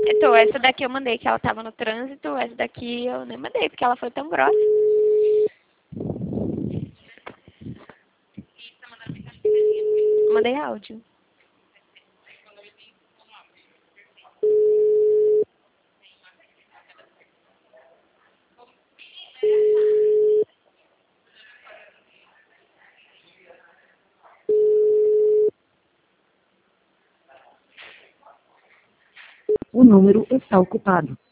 Então, essa daqui eu mandei que ela tava no trânsito, essa daqui eu nem mandei, porque ela foi tão grossa. Mandei áudio. O número está ocupado.